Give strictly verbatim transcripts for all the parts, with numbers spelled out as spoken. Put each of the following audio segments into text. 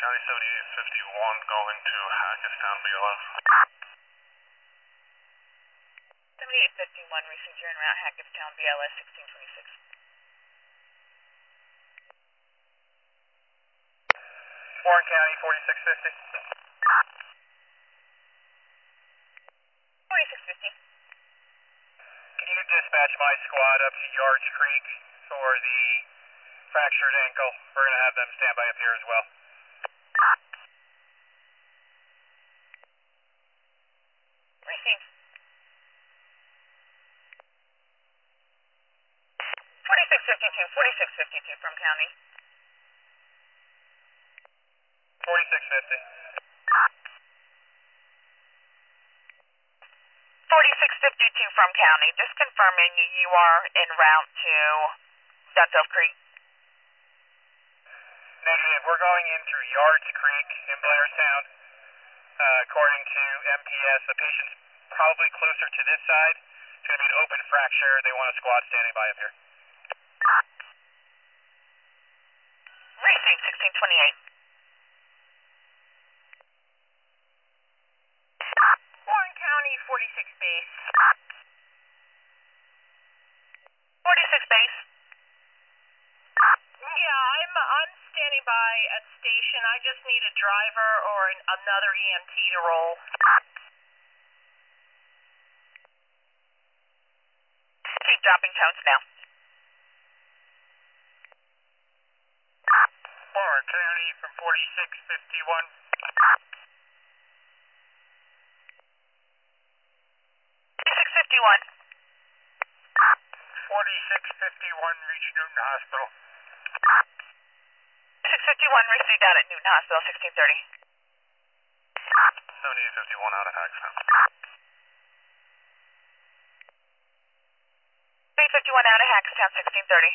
County seventy-eight fifty-one going to Hackettstown, B L S. seventy-eight fifty-one, received your en route Hackettstown, B L S sixteen twenty-six. Warren County forty-six fifty. forty-six fifty. Can you dispatch my squad up to Yards Creek for the fractured ankle? We're going to have them stand by up here as well. Received. forty-six fifty-two, forty-six fifty-two from County. forty-six fifty. forty-six fifty-two from County, just confirming you are en route to Dunfield Creek. Negative, we're going in through Yards Creek in Blairstown. Uh, according to M T S, the patient's probably closer to this side. It's going to be an open fracture. They want a squad standing by up here. Received sixteen twenty-eight. Warren County forty-six base. forty-six base. Yeah, I'm I'm standing by at station. I just need a driver or an, another E M T to roll. Keep dropping tones now. Warren County from forty-six fifty-one. forty-six fifty-one. forty-six fifty-one, reach Newton Hospital. six fifty-one, received out at Newton Hospital, sixteen thirty. seventy-eight fifty-one out of Hackettstown. eight fifty-one out of Hackettstown, sixteen thirty.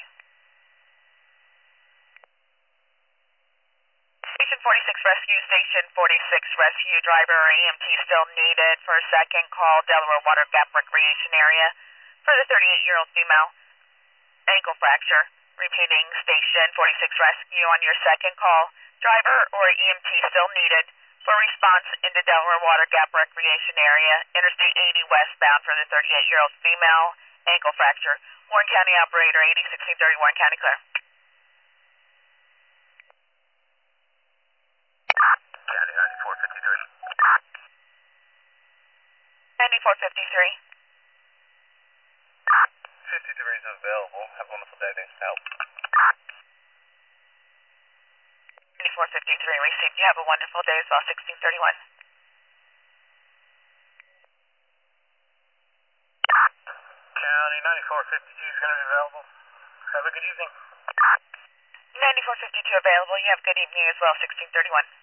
Station forty-six Rescue, Station forty-six Rescue, driver or E M T still needed for a second call, Delaware Water Gap Recreation Area for the thirty-eight-year-old female, ankle fracture. Repeating, Station forty-six Rescue on your second call, driver or E M T still needed for response into Delaware Water Gap Recreation Area, Interstate eighty westbound for the thirty-eight-year-old female, ankle fracture. Warren County operator, eighty sixteen thirty, Warren County clear. County ninety-four fifty-three. ninety-four fifty-three. fifty-three is available. Have a wonderful day. Thanks for help. ninety-four fifty-three, received. You have a wonderful day as well, sixteen thirty-one. County ninety-four fifty-two is going to be available. Have a good evening. ninety-four fifty-two available. You have a good evening as well, sixteen thirty-one.